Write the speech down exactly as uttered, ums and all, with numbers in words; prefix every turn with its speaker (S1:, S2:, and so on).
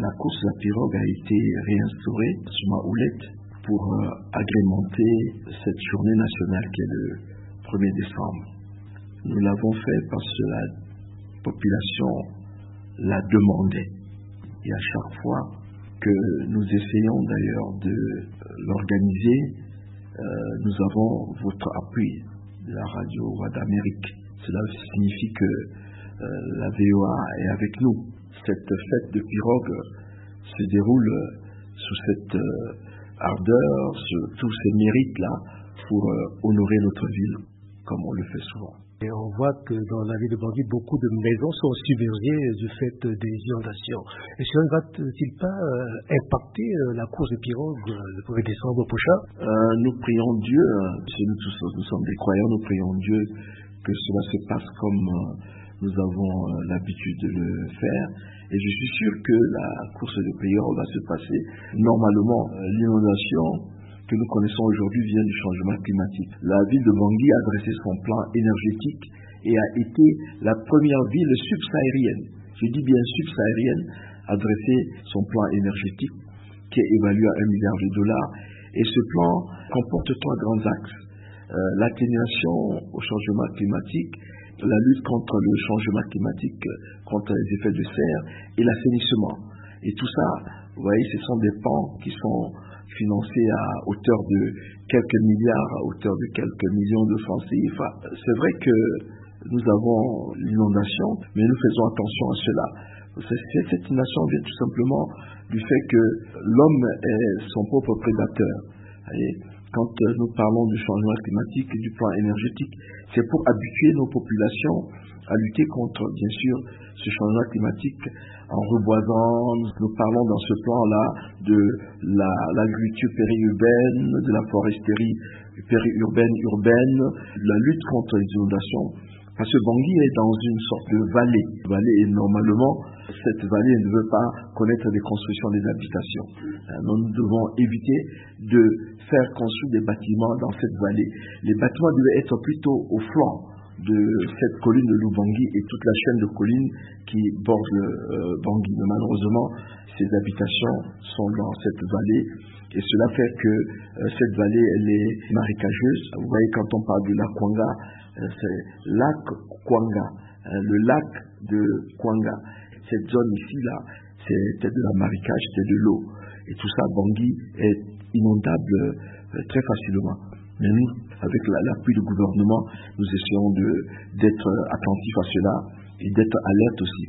S1: la course à la pirogue a été réinstaurée sur ma houlette pour euh, agrémenter cette journée nationale qui est le premier décembre. Nous l'avons fait parce que la population l'a demandé. Et à chaque fois que nous essayons d'ailleurs de l'organiser, euh, nous avons votre appui de la radio Voix d'Amérique. Cela signifie que euh, la V O A est avec nous. Cette fête de pirogue se déroule sous cette euh, ardeur, sur tous ces mérites-là pour euh, honorer notre ville, comme on le fait souvent.
S2: Et on voit que dans la ville de Bangui, beaucoup de maisons sont submergées du fait des inondations. Et cela ne va-t-il pas euh, impacter euh, la course de pirogue euh, le premier décembre prochain?
S1: euh, Nous prions Dieu, euh, nous tous nous sommes des croyants, nous prions Dieu que cela se passe comme euh, nous avons euh, l'habitude de le faire. Et je suis sûr que la course de pirogue va se passer normalement. Euh, l'inondation que nous connaissons aujourd'hui vient du changement climatique. La ville de Bangui a dressé son plan énergétique et a été la première ville subsaharienne, je dis bien subsaharienne, à dresser son plan énergétique qui est évalué à un milliard de dollars. Et ce plan comporte trois grands axes. Euh, l'atténuation au changement climatique, la lutte contre le changement climatique, contre les effets de serre et l'assainissement. Et tout ça, vous voyez, ce sont des pans qui sont financés à hauteur de quelques milliards, à hauteur de quelques millions de francs C F A. C'est vrai que nous avons l'inondation, mais nous faisons attention à cela. Cette inondation vient tout simplement du fait que l'homme est son propre prédateur. Et quand nous parlons du changement climatique et du plan énergétique, c'est pour habituer nos populations à lutter contre, bien sûr, ce changement climatique en reboisant. Nous parlons dans ce plan-là de la, l'agriculture périurbaine, de la foresterie périurbaine, urbaine, de la lutte contre les inondations. Parce que Bangui est dans une sorte de vallée. Vallée et normalement, cette vallée ne veut pas connaître des constructions des habitations. Nous devons éviter de faire construire des bâtiments dans cette vallée. Les bâtiments devaient être plutôt au flanc de cette colline de Lubangui et toute la chaîne de collines qui borde le euh, Bangui. Mais malheureusement, ces habitations sont dans cette vallée et cela fait que euh, cette vallée, elle est marécageuse. Vous voyez, quand on parle du lac Kwanga, euh, c'est lac Kwanga, hein, le lac de Kwanga. Cette zone ici, là, c'était de la marécage, c'était de l'eau. Et tout ça, Bangui est inondable euh, très facilement. Mais nous, avec l'appui du gouvernement, nous essayons de, d'être attentifs à cela et d'être alertes aussi.